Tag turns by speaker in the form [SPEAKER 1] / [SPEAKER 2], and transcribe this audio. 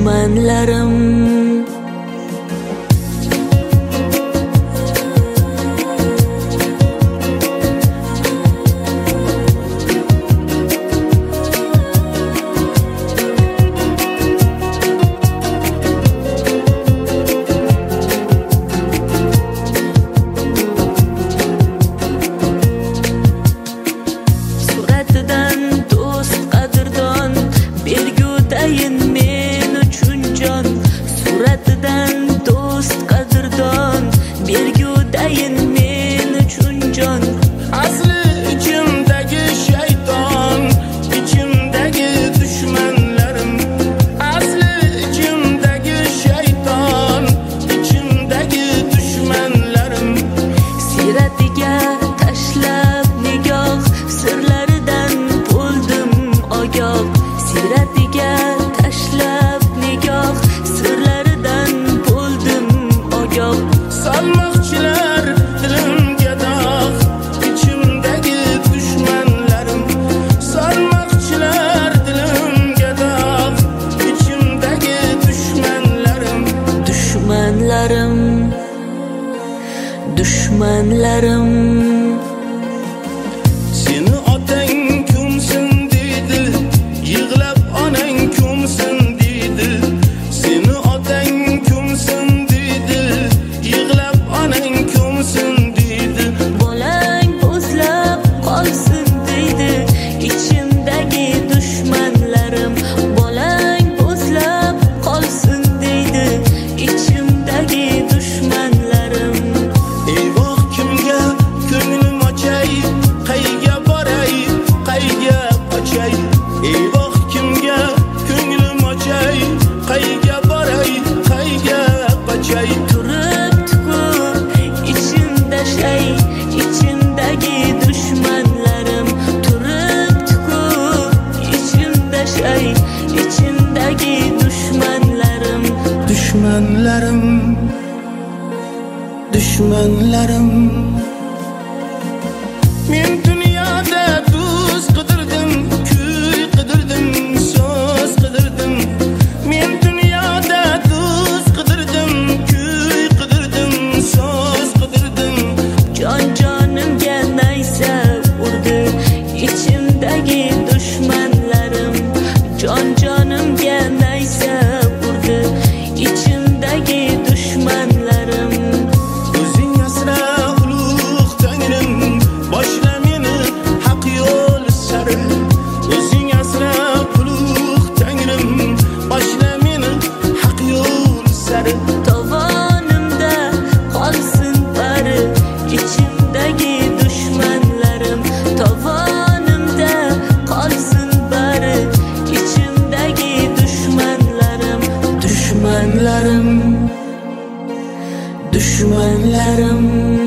[SPEAKER 1] düşmanlarım. Suratidan do'st qadrdon, bergudayin men uchun jon. Suratidan do'st qadrdon, bergudayin men uchun jon.
[SPEAKER 2] Asli ichimdagi shayton, ichimdagi dushmanlarim. Asli ichimdagi shayton, ichimdagi dushmanlarim.
[SPEAKER 1] Siratiga tashlab nigoh, sirlaridan bo'ldim ogoh. Siratiga tashlab nigoh, sirlaridan bo'ldim ogoh.
[SPEAKER 2] Salmoqchilar dilimga dog', ichimdagi dushmanlarim. Salmoqchilar dilimga dog', ichimdagi dushmanlarim.
[SPEAKER 1] Düşmanlarım, düşmanlarım.
[SPEAKER 2] Seni otang ko'msin deydi, yig'lab onang ko'msin deydi. Seni otang ko'msin deydi, yig'lab onang ko'msin deydi.
[SPEAKER 1] Bolang o'zlab qolsin deydi, ichimdagi düşmanlarım. Bolang o'zlab qolsin deydi, ichimdagi düşmanlarım.
[SPEAKER 2] Eyvoh, kimga ko'nglim ochay, qayga boray, qayga qochay. Eyvoh, kimga ko'nglim ochay, qayga boray, qayga qochay.
[SPEAKER 1] Turibdi-ku ichimda shay, ichimdagi düşmanlarım. Turibdi-ku ichimda shay, ichimdagi düşmanlarım.
[SPEAKER 2] Düşmanlarım, düşmanlarım. Men dunyoda do'st qidirdim, kuy qidirdim, so'z qidirdim. Men dunyoda do'st qidirdim, kuy qidirdim, so'z qidirdim.
[SPEAKER 1] Jon jonimga naysa urdi, ichimdagi düşmanlarım. Jon jonimga naysa urdi, ichimdagi düşmanlarım.
[SPEAKER 2] O'zing asra ulug' Tangrim, boshla meni haq yo'l sari. O'zing asra ulug' Tangrim, boshla meni haq yo'l sari.
[SPEAKER 1] Tovonimda qolsin bari, ichimdagi düşmanlarım. Tovonimda qolsin bari, ichimdagi düşmanlarım. Düşmanlarım, düşmanlarım.